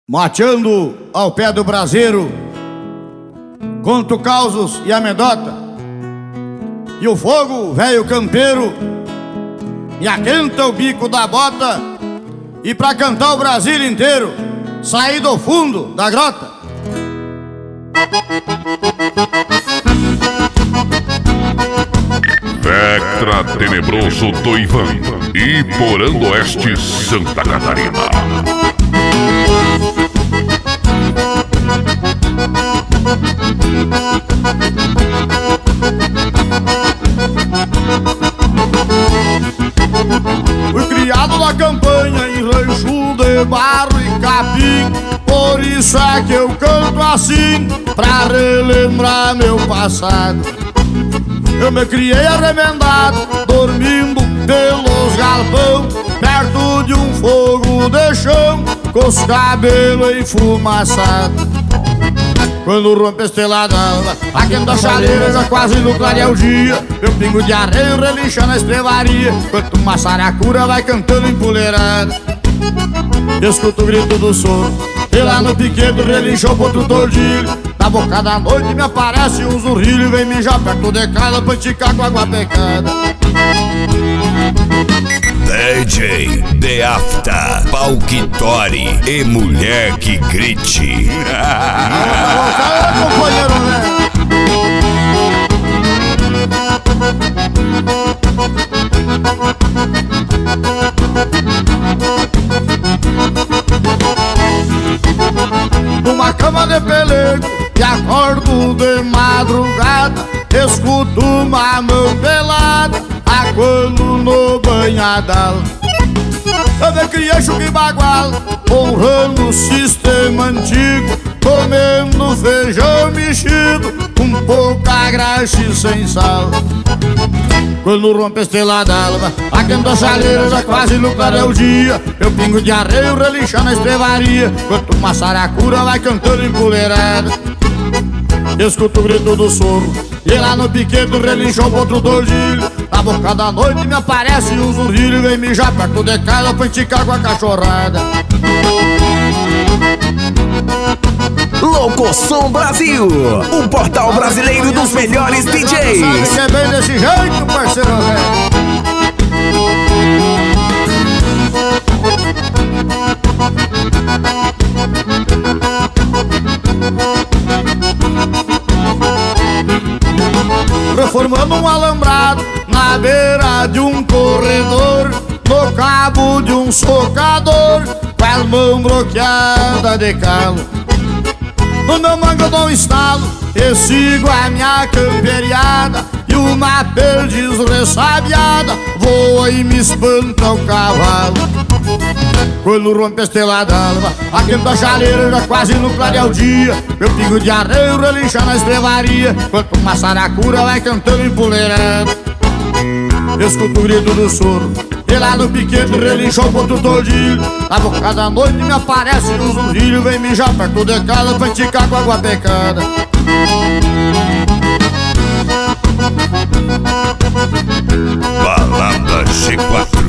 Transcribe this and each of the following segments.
Mateando ao pé do braseiro, conto causos e amedota. E o fogo, velho campeiro, me aquenta o bico da bota. E pra cantar o Brasil inteiro, saí do fundo da grota. Vectra Tenebroso do Ivan, Iporã do Oeste, Santa Catarina. Fui criado na campanha em rancho de barro e capim. Por isso é que eu canto assim, pra relembrar meu passado. Eu me criei arremendado, dormindo pelos galpão, perto de um fogo de chão, com os cabelos enfumaçados. Quando rompe a estrelada alva, aquenta a chaleira, já quase no clarear o dia. Meu pingo de arreio relincha na estrevaria, enquanto uma saracura vai cantando empoleirada. Escuto o grito do sono, e lá no piquedo relincha o potro tordilho. Na boca da noite me aparece um zurrilho, vem mijar perto de casa pra enticar com água pecada. DJ The Afta, Palquitori e Mulher que Grite. Companheiro, né? Numa cama de pelego e acordo de madrugada, escuto uma mão pelada aguando no banhadal. Eu me criei chuca e bagual, honrando o sistema antigo, comendo feijão mexido com pouca graxa e sem sal. Quando rompe a estrela d'alva, aquenta a chaleira, já quase no clarear o dia. Eu pingo de arreio relincha na estrevaria, enquanto uma saracura vai cantando empoleirada. Escuto o grito do soro, e lá no piquedo relincha o potro tordilho. Na boca da noite me aparece um zurrilho, vem mijar perto de casa pra enticar com a cachorrada. Locoção Brasil, o portal brasileiro dos melhores DJs. Sabe que é bem desse jeito, parceiro, velho. Reformando um alambrado na beira de um corredor, no cabo de um socador, com as mãos bloqueadas de calo. No meu mango eu dou um estalo e sigo a minha camperiada, e uma perdiz ressabiada voa e me espanta o cavalo. Quando rompe a estrela d'alva, aquenta a chaleira, já quase no clarear o dia. Meu pingo de arreio relincha na estrevaria, enquanto uma saracura vai cantando empoleirada. Escuto o grito do soro, e lá no piquete relincha o potro tordilho. Na boca da noite me aparece um zurrilho, vem mijar perto de casa pra enticar com água pecada. Balada G4.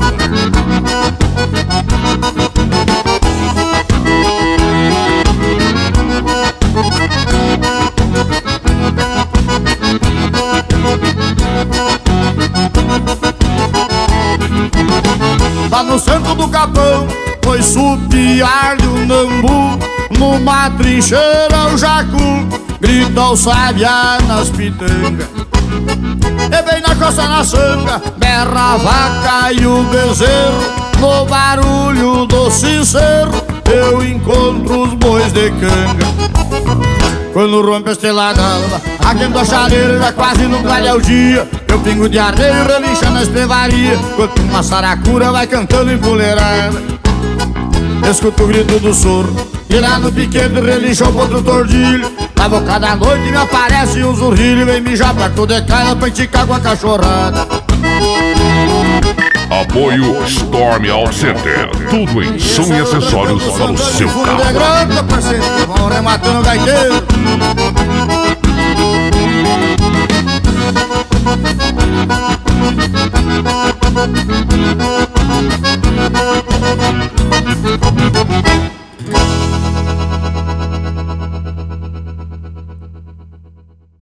Lá no centro do capão, foi supiar de um nambu, numa trincheira o jacu grita o sabiá nas pitangas. E bem na costa na sanga, berra a vaca e o bezerro, no barulho do sincero eu encontro os bois de canga. Quando rompe a estrela d'alva, aquenta a chaleira, já quase no clarear o dia. Eu pingo de arreio relincha na estrevaria, enquanto uma saracura vai cantando empoleirada. Escuto o grito do soro, e lá no piquete relincha o potro tordilho. Na boca da noite me aparece um zurrilho, vem mijar perto de casa pra enticar com a cachorrada. Apoio Storm Auto Center, tudo em som e acessórios para o seu carro. De grota, parceiro, vão rematando o gaiteiro. Thank you.